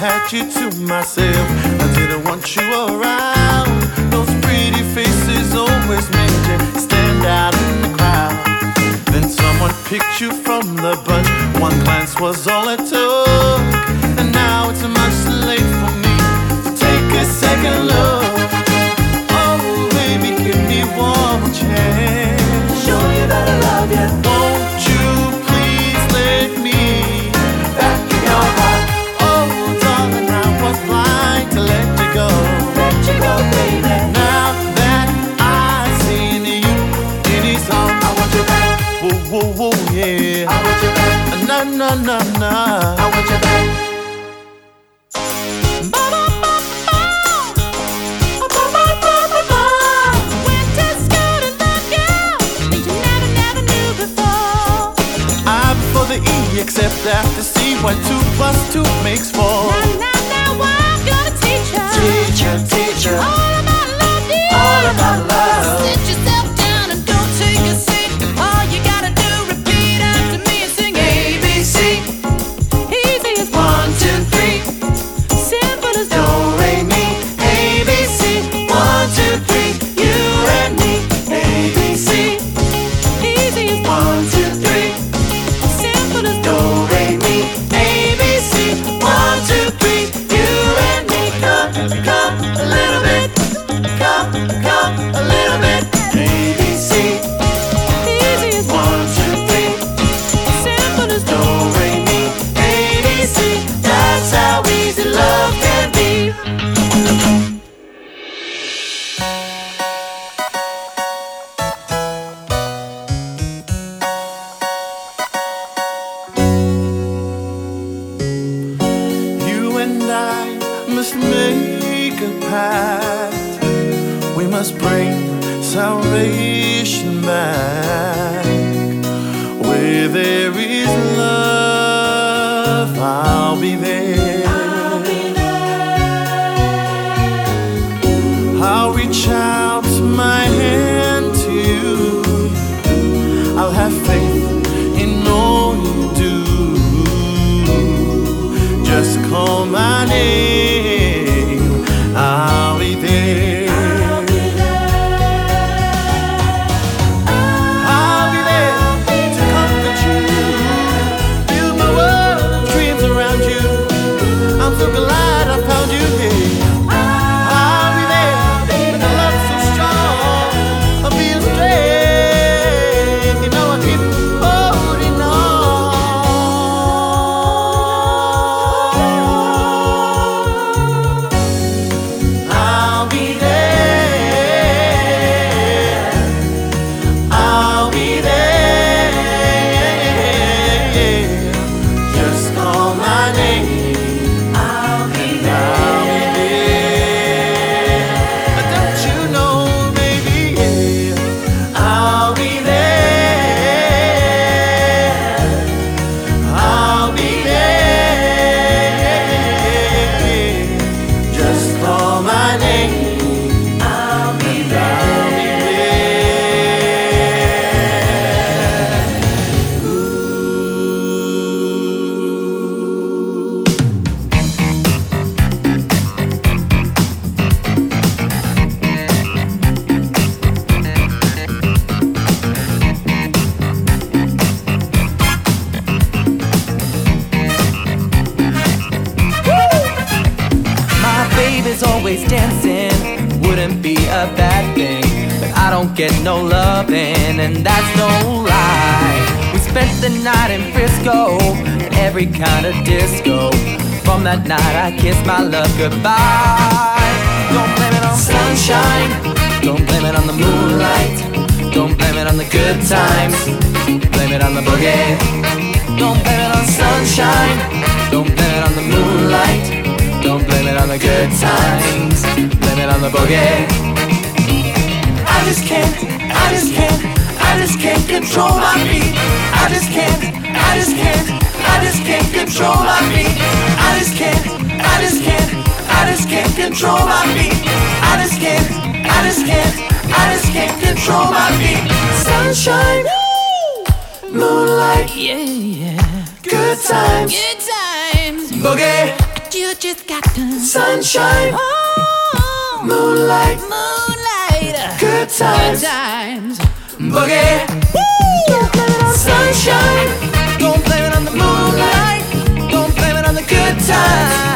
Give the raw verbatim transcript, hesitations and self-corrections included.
had you to myself. I didn't want you around. Those pretty faces always made you stand out in the crowd. Then someone picked you from the bunch. One glance was all it took. And now it's much too late for me to take a second look. Oh, baby, give me one more chance. Show you that I love you. Won't you please let me back in your heart? Oh, darling, I was blind to let you go. Let you go, baby. Now that I've seen you in his arms, I want you back. whoa, whoa, whoa, yeah. I want you back. Na na na na. I want you back. Except after see what two plus two makes four. Now, now, now, I'm gonna teach her. Teacher, teacher. All about love, dear. All about love. Sit yourself down and don't take a seat. All you gotta do, repeat after me and sing A, B, C. Easy as One, two, three. simple as Do, re, mi. A, B, C. One, two, three. You and me. A, B, C. easy as One, two, three. simple as Do, re, mi. A, B, C. One, two, three. You and me. Come, come a little bit. Come, come a little bit. A, B, C. easy as One, two, three. simple as Do, re, mi. A, B, C. That's how easy love can be. You and I must make a pact. We must bring salvation back. Where there is love, I'll be there. I'll reach out my hand to you. I'll have faith in all you do. Just call my name, I'll be there. I'll be there to comfort you, build my world of dreams around you. I'm so glad I found you here. I'll be there with a love so strong, I feel strength. You know I keep holding on. I'll be there. I'll be there. Just call my name. I'll be And I'll be there. Don't you know, baby? Yeah. I'll be there. I'll be there. Just call my name. I'll be And I'll be there. Ooh. My baby's always dancing, wouldn't be a bad thing. But I don't get no loving, and that's no lie. We spent the night in Frisco, at every kind of disco. From that night I kissed my love goodbye. Don't blame it on sunshine, don't blame it on the moonlight, don't blame it on the good times, blame it on the boogie. Don't blame it on sunshine, don't blame it on the moonlight, don't blame it on the good times, blame it on the boogie. I just can't, I just can't, I just can't control my feet. I just can't, I just can't, I just can't control my feet. I just can't, I just can't, I just can't control my feet. I just can't, I just can't, I just can't control my feet. Sunshine, moonlight, yeah, yeah. good times, Good times. boogie. you just got to. Sunshine, Oh, moonlight, moonlight, good times, good times. boogie. Sunshine, Don't blame it on the moonlight. Don't blame it on the good times.